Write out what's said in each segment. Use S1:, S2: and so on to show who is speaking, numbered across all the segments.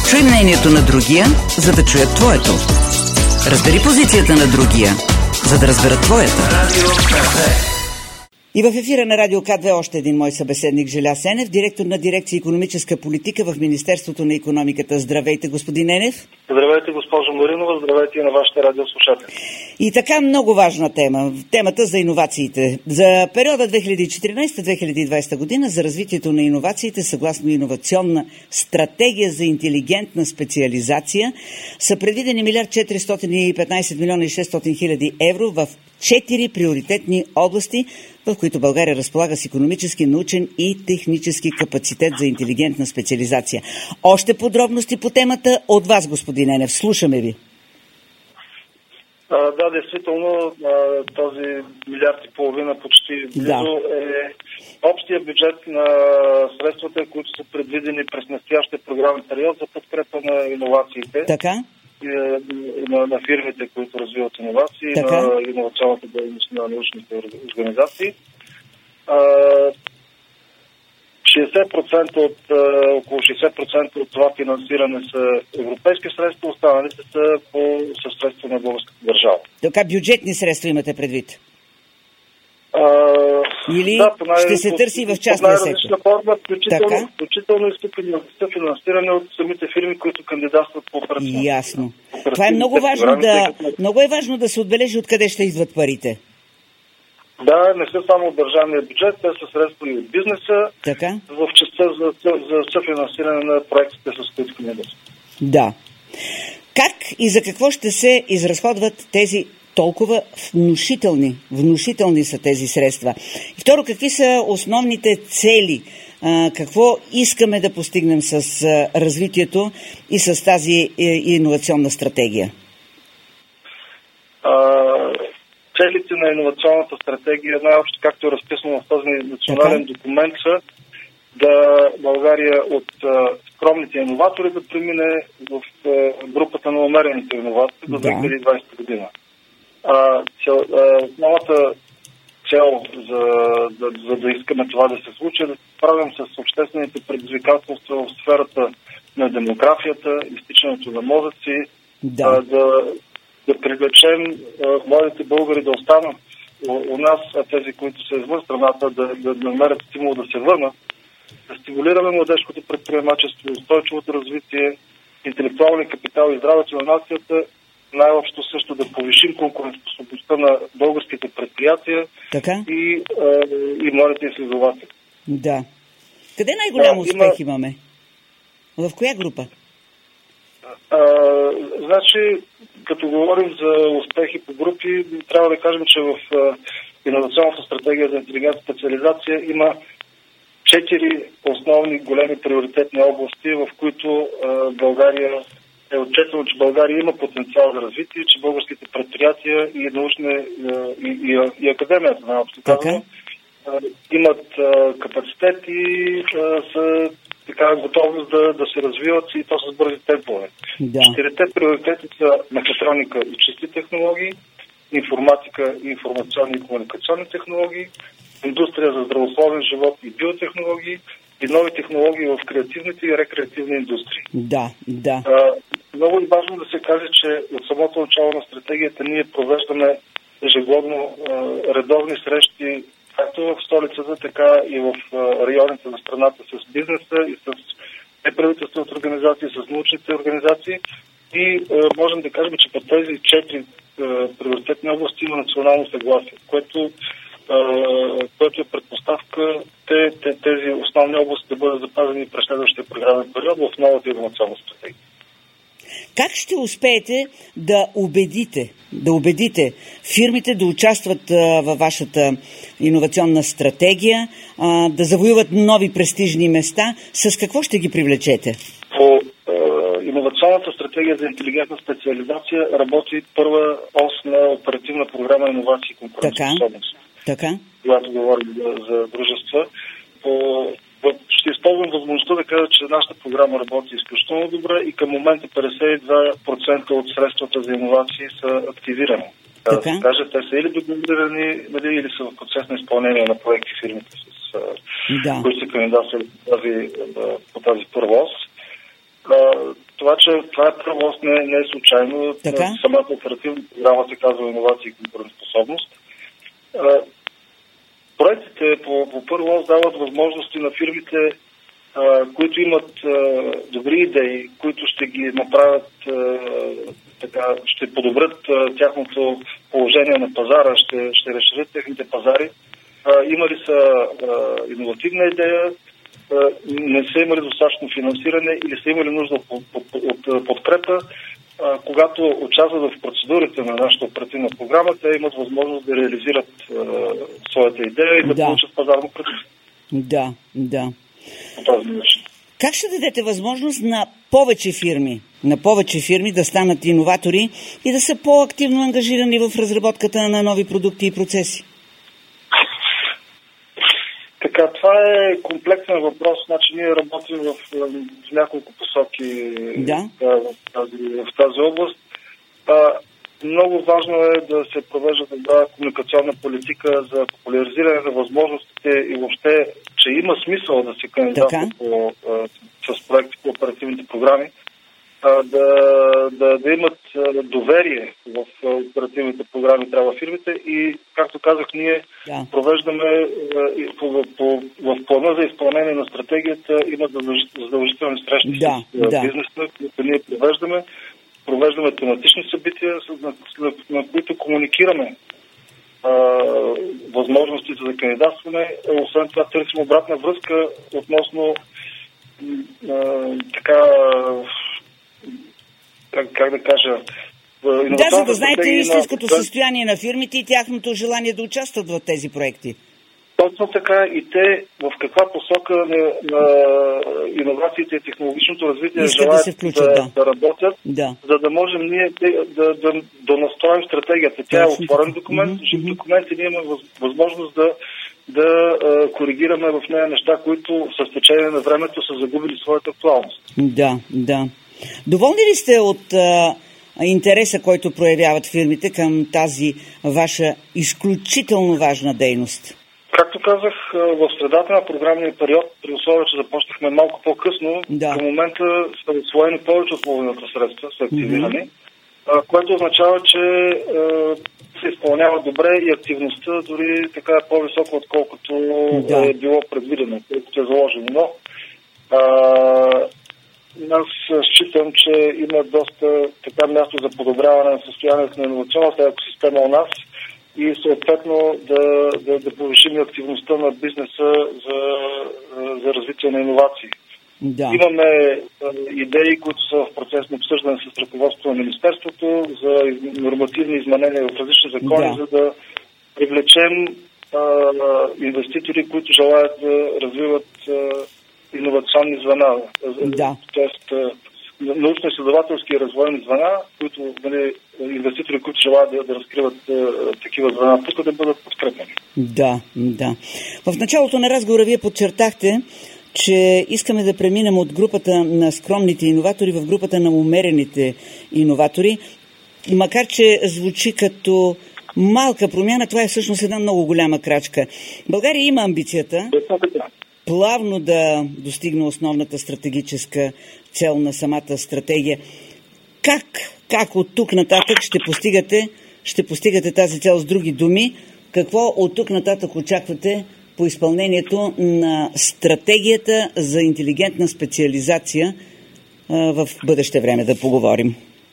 S1: Чуй мнението на другия, за да чуят твоето. Разбери позицията на другия, за да разберат твоята. И в ефира на Радио К2 още един мой събеседник Желяз Енев, директор на дирекция икономическа политика в Министерството на икономиката. Здравейте, господин Енев.
S2: Здравейте, госпожо Маринова. Здравейте и на вашите радиослушатели.
S1: И така много важна тема. Темата за иновациите. За периода 2014-2020 година за развитието на иновациите, съгласно иновационна стратегия за интелигентна специализация, са предвидени 1 415 милиона и 600 хиляди евро в 4 приоритетни области, в които България разполага с икономически, научен и технически капацитет за интелигентна специализация. Още подробности по темата от вас, господин Енев. Слушаме ви.
S2: Да, действително, този 1,5 милиарда почти близо е общия бюджет на средствата, които са предвидени през настоящия програмен период за подкрепа на иновациите.
S1: Така?
S2: На фирмите, които развиват иновации, на иновационната дейност на научните организации. около 60% от това финансиране са европейски средства, останалите са със средства на българската държава.
S1: Така, бюджетни средства имате предвид? Или
S2: да,
S1: ще се търси в частния сектор?
S2: Форма, включително и финансиране от самите фирми, които кандидатстват по оперативно.
S1: Ясно. Това е много важно много е важно да се отбележи откъде ще идват парите.
S2: Да, не са само от държавния бюджет, те са средства и от бизнеса,
S1: така?
S2: В частта за съфинансиране на проектите, с които кандидатстват.
S1: Да. Как и за какво ще се изразходват тези толкова внушителни са тези средства? И второ, какви са основните цели? Какво искаме да постигнем с развитието и с тази иновационна стратегия?
S2: Целите на иновационната стратегия, най-общо както е разписано в този национален документ, са да България от скромните иноватори да премине в групата на умерените иноватори до 2020 година. Основната цел за да искаме това да се случи е да се справим с обществените предизвикателства в сферата на демографията, изтичането на мозъци, да привлечем младите българи да останат у нас, а тези, които са извън страната, да намерят стимул да се върнат, да стимулираме младежкото предприемачество, устойчивото развитие, интелектуалния капитал и здравето на нацията, най-общо също да повишим конкурентоспособността на българските предприятия и младите изследователи.
S1: Да. Къде най-голям успех имаме? В коя група?
S2: Значи, като говорим за успехи по групи, трябва да кажем, че в иновационната стратегия за интелигентна специализация има 4 основни големи приоритетни области, в които България е отчетено, че България има потенциал за развитие, че българските предприятия и научни и академията на общо имат капацитет и са готовност да се развиват и то с бързи темпове. 4-те приоритети са мехатроника и чисти технологии, информатика и информационни и комуникационни технологии, индустрия за здравословен живот и биотехнологии и нови технологии в креативните и рекреативни индустрии. Много е важно да се каже, че от самото начало на стратегията ние провеждаме ежегодно редовни срещи както в столицата, така и в районите на страната с бизнеса и с неправителствените организации, с научните организации. И можем да кажем, че по тези 4 приоритетни области има национално съгласие, което е предпоставка тези основни области да бъдат запазени през следващия програмен период в новата иновационна стратегия.
S1: Как ще успеете да убедите фирмите да участват във вашата иновационна стратегия, да завоюват нови престижни места? С какво ще ги привлечете?
S2: По иновационната стратегия за интелигентна специализация работи първа ос на оперативна програма иновации и конкурентоспособност. Когато говорим за дружества. Ще използвам възможността да кажа, че нашата програма работи изключително добре и към момента 52% от средствата за иновации са активирани. Те са или договорирани, или са в процес на изпълнение на проекти фирмите, които са кандидатствали по тази първа ос. това, че това е превоз, не е случайно.
S1: Така?
S2: Самата оперативна програма се казва иновации и конкурентоспособност. Проектите по първо дават възможности на фирмите, които имат добри идеи, които ще ги направят ще подобрят тяхното положение на пазара, ще разширят техните пазари. Имали са иновативна идея, не са имали достатъчно финансиране или са имали нужда от подкрепа. Когато участват в процедурите на нашата оперативна програма, те имат възможност да реализират своята идея и да получат пазарно предимство.
S1: Да.
S2: По този начин.
S1: Как ще дадете възможност на повече фирми да станат иноватори и да са по-активно ангажирани в разработката на нови продукти и процеси?
S2: Така, това е комплексен въпрос. Значи ние работим в няколко посоки в тази област. Много важно е да се провежда добра комуникационна политика за популяризиране на възможностите и въобще, че има смисъл да се кандидатства с проекти по оперативните програми, да имат доверие в оперативните програми трябва фирмите и, както казах, ние провеждаме в плана за изпълнение на стратегията има задължителни срещи с бизнеса, които ние провеждаме тематични събития, на които комуникираме възможностите за кандидатстване. Освен това търсим обратна връзка относно как да кажа...
S1: за да знаете истинското състояние на фирмите и тяхното желание да участват в тези проекти.
S2: Точно така и те в каква посока на иновациите и технологичното развитие желаят да работят, за да можем ние да настроим стратегията. Тя е отворен документ, жив документ и ние имаме възможност да коригираме в нея неща, които с течение на времето са загубили своята актуалност.
S1: Да. Доволни ли сте от интереса, който проявяват фирмите към тази ваша изключително важна дейност?
S2: Както казах, в средата на програмния период, при условие, че започнахме малко по-късно, към момента са усвоени повече от половината средства, са активирани, което означава, че се изпълнява добре и активността дори така е по-висока, отколкото е било предвидено, колкото е заложено. Но аз считам, че има доста място за подобряване на състоянието на иновационната екосистема у нас и съответно да повишим активността на бизнеса за развитие на иновации. Имаме идеи, които са в процес на обсъждане с ръководството на Министерството за нормативни изменения в различни закони, за да привлечем инвеститори, които желаят да развиват иновационни звена. Тоест научно-изследователски и развойни звена, които инвеститори, които желаят да разкриват такива звена, тук да бъдат подкрепени.
S1: Да. В началото на разговора вие подчертахте, че искаме да преминем от групата на скромните иноватори в групата на умерените иноватори. Макар че звучи като малка промяна, това е всъщност една много голяма крачка. България има амбицията плавно да достигне основната стратегическа цел на самата стратегия. Как от тук нататък ще постигате тази цел? С други думи, какво от тук нататък очаквате по изпълнението на стратегията за интелигентна специализация в бъдеще време, да поговорим?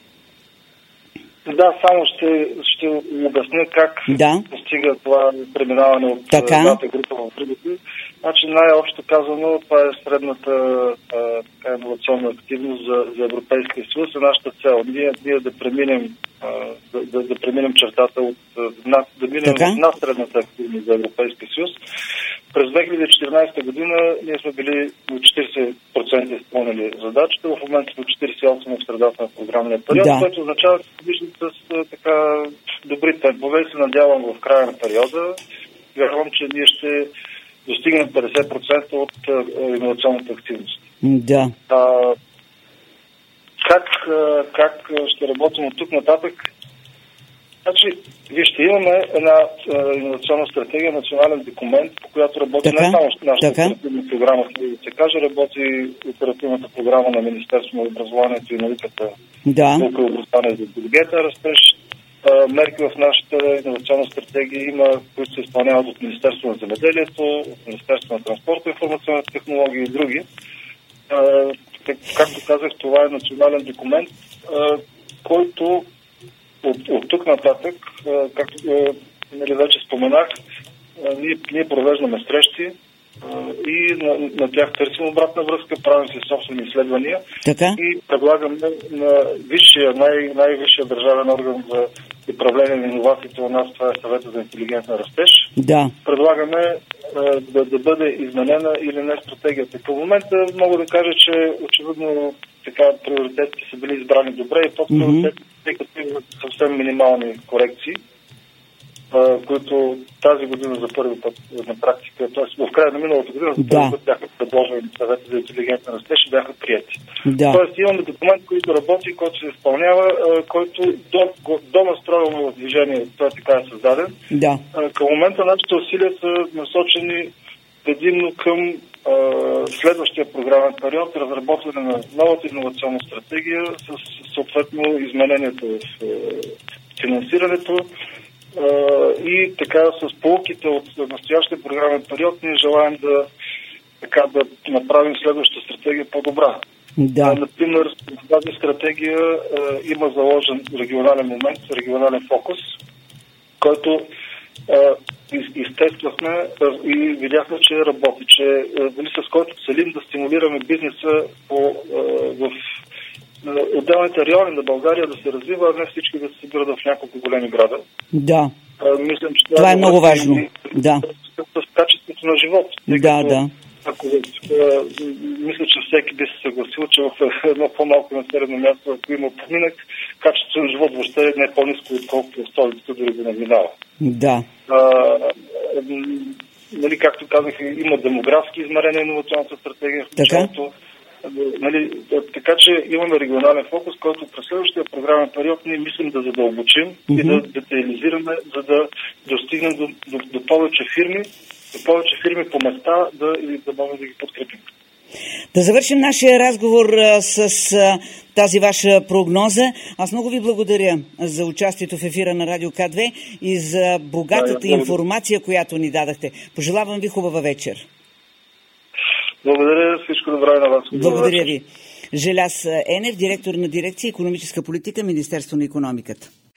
S2: Да, само ще обясня как постига това преминаване от едната група в другата. Значи най-общо казано, това е средната иновационна активност за Европейския съюз и нашата цел. Ние да преминем чертата да минем над средната активност за Европейския съюз. През 2014 година ние сме били до 40% изпълнили задачата, в момента сме 48% в средата на програмния период, което означава, че виждам с така добри темпове и се надявам в края на периода. Вярвам, че ние ще достигнем 50% от иновационната активност.
S1: Да.
S2: Как ще работим от тук нататък? Значи, вижте, имаме една иновационна стратегия, национален документ, по която работи не само нашата оперативна програма, да се каже, работи оперативната програма на Министерството на образованието и науката, наука и образование за интелигентен растеж. Мерки в нашата иновационна стратегия има, които се изпълняват от Министерството на земеделието, от Министерството на транспорта, информационните технологии и други. Както казах, това е национален документ, който от тук нататък, както вече споменах, ние провеждаме срещи и на тях търсим обратна връзка, правим си собствени изследвания и предлагаме на най-висшия държавен орган за управление на иновациите у нас, това е Съвета за интелигентен растеж. Предлагаме да бъде изменена или не стратегията. Към момента мога да кажа, че очевидно приоритетите са били избрани добре и подприоритетите, тъй като имат съвсем минимални корекции, които тази година за първи път на практика, т.е. в края на миналата година за първи път бяха предложени Съвета за интелигентен растеж и бяха приети. Тоест имаме документ, който работи, който се изпълнява, който до настроено в движение, той така е създаден. Към момента нашите усилия са насочени предимно към следващия програмен период, разработване на новата иновационна стратегия с съответно измененията в финансирането и така с поуките от настоящия програмен период ние желаем да направим следващата стратегия по-добра. Например, в тази стратегия има заложен регионален момент, регионален фокус, който изтествахме и видяхме, че работи, с който целим да стимулираме бизнеса в отделните райони на България да се развива, а не всички да се събират в няколко големи града. Мисля, че
S1: това е много важно.
S2: С качеството на живот. Мисля, че всеки би се съгласил, че в едно по-малко населено място, ако има поминък, качеството на живот въобще не е по-ниско, отколкото в столицата дори да не минава. Както казах, има демографски измерения на иновационната стратегия в началото. Така че имаме регионален фокус, който през следващия програмен период ние мислим да задълбочим и да детайлизираме, за да достигнем до повече фирми по места и да можем да ги подкрепим.
S1: Да завършим нашия разговор с тази ваша прогноза. Аз много ви благодаря за участието в ефира на Радио К2 и за богатата информация, която ни дадахте. Пожелавам ви хубава вечер.
S2: Благодаря, всичко добро и на вас.
S1: Благодаря ви. Желяз Енев, директор на дирекция икономическа политика, Министерство на икономиката.